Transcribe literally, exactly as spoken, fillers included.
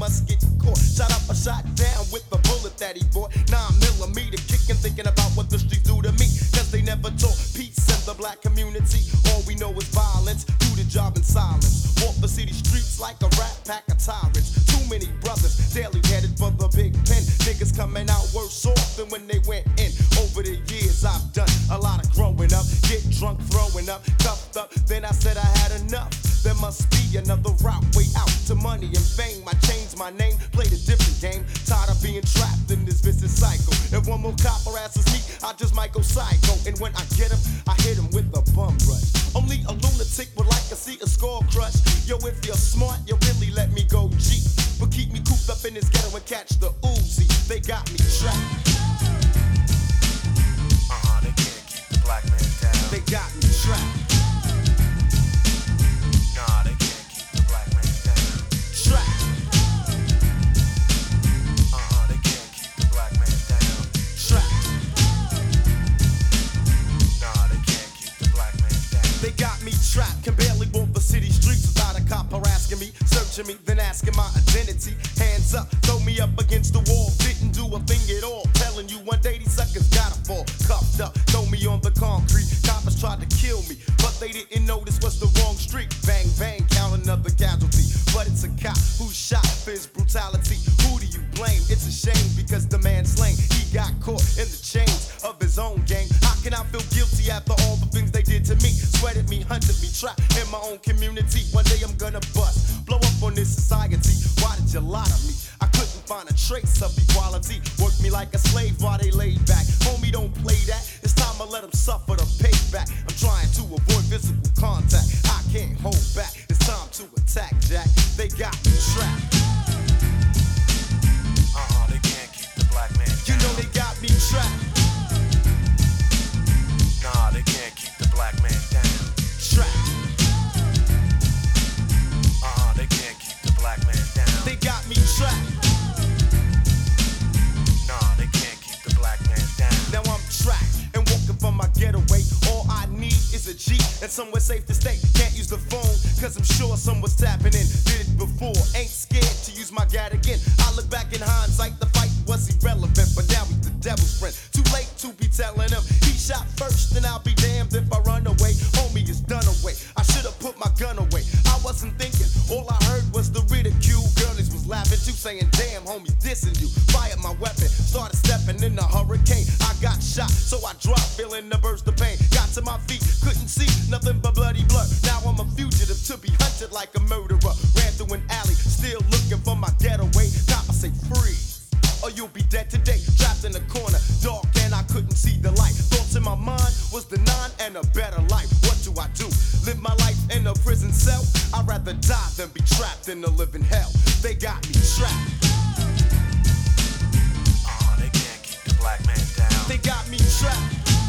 must get caught. Shot up or shot down with the bullet that he bought. Nine millimeter kicking, thinking about what the streets do to me. Cause they never taught peace in the black community. All we know is violence, do the job in silence. Walk the city streets like a rat pack of tyrants. Too many brothers, daily headed for the big pen. Niggas coming out worse off than when they went in. Over the years I've done a lot of growing up. Get drunk, throwing up, cuffed up. Then I said I had enough. There must be another route, way out to money and fame. I changed my name, played a different game. Tired of being trapped in this vicious cycle. If one more cop harasses me, I just might go psycho. And when I get him, I hit him with a bum rush. Only a lunatic would like to see a skull crush. Yo, if you're smart, you really let me go G. But keep me cooped up in this ghetto and catch the Uzi. They got me trapped. Uh-huh, they can't keep the black man down. They got me trapped. Nah, they can't keep the black man down. Trapped. Uh-huh, they can't keep the black man down. Trapped. Nah, they can't keep the black man down. They got me trapped, can barely walk the city streets without a cop harassing me, searching me, then asking my identity. Hands up, throw me up against the wall, didn't do a thing at all. Telling you one day these suckers gotta fall. Cuffed up, throw me on the concrete. Coppers tried to kill me, but they didn't know this was the wrong street. Bang, bang, count another casualty. But it's a cop who shot for his brutality. Who do you blame? It's a shame because the man's lame. He got caught in the chains of his own gang. How can I feel guilty after all the things they did to me? Sweated me, hunted me, trapped in my own community. One day I'm gonna bust, blow up on this society. Why did you lie to me? I couldn't find a trace of equality. Worked me like a slave while they laid back. Homie, don't play that. It's time to let them suffer the payback. I'm trying to avoid physical contact. I can't hold back. It's time to attack, Jack. They got me trapped. Uh-huh, they can't keep the black man down. You know they got me trapped. Nah, they can't keep the black man down. Trapped. Uh-huh, they can't keep the black man down. They got me trapped. Nah, they can't keep the black man down. Now I'm trapped and walking from my getaway. All I need is a G and somewhere safe to stay. Can't use the phone, cause I'm sure someone's tapping in. Did it before, ain't scared to use my gat again. I look back in hindsight, the fight was irrelevant, but now he's the devil's friend. Too late to be telling him he shot first, and I'll be damned if I run away. Homie is done away. I should have put my gun away. I wasn't thinking, all I heard was the ridicule. Girlies was laughing too, saying, damn, homie, dissing you. Fired my weapon, started stepping in the hurricane. I got shot, so I dropped, feeling the burst of pain. Got to my feet, couldn't see nothing but bloody blood. Now I'm a fugitive to be hunted like a murderer. Ran through an alley, still looking for my getaway. Cop, I say freeze, or you'll be dead today. Trapped in the corner, dark and I couldn't see the light. Thoughts in my mind was the nine and a better life. What do I do? Live my life in a prison cell? I'd rather die than be trapped in a living hell. They got me trapped. Uh-huh, they can't keep the black man down. They got me trapped.